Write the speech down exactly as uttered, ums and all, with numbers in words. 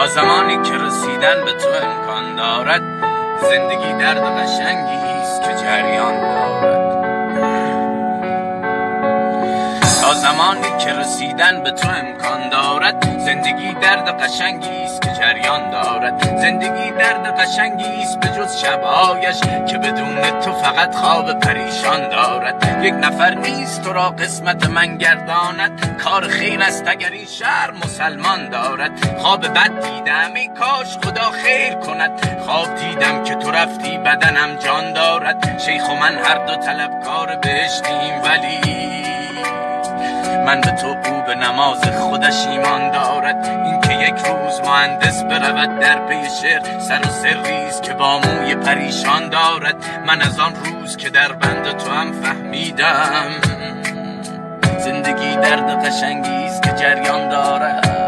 تا زمانی که رسیدن به تو امکان دارد، زندگی درد قشنگی است که جریان دارد. تا زمانی که رسیدن به تو امکان دارد، زندگی درد قشنگی است که جریان دارد. زندگی درد قشنگی است به جز شبهایش که بدون تو فقط خواب پریشان دارد. یک نفر نیست تو را قسمت من گرداند، کار خیر است اگر این شهر مسلمان دارد. خواب بد دیدم ای کاش خدا خیر کند، خواب دیدم که تو رفتی بدنم جان دارد. شیخ و من هر دو طلبکار بهشتیم، ولی من به تو او به نماز خودش ایمان دارد. این که یک روز مهندس برود در پی شعر، سر و سریست که با موی پریشان دارد. من از آن روز که در بند تو هم فهمیدم، زندگی درد قشنگی است که جریان دارد.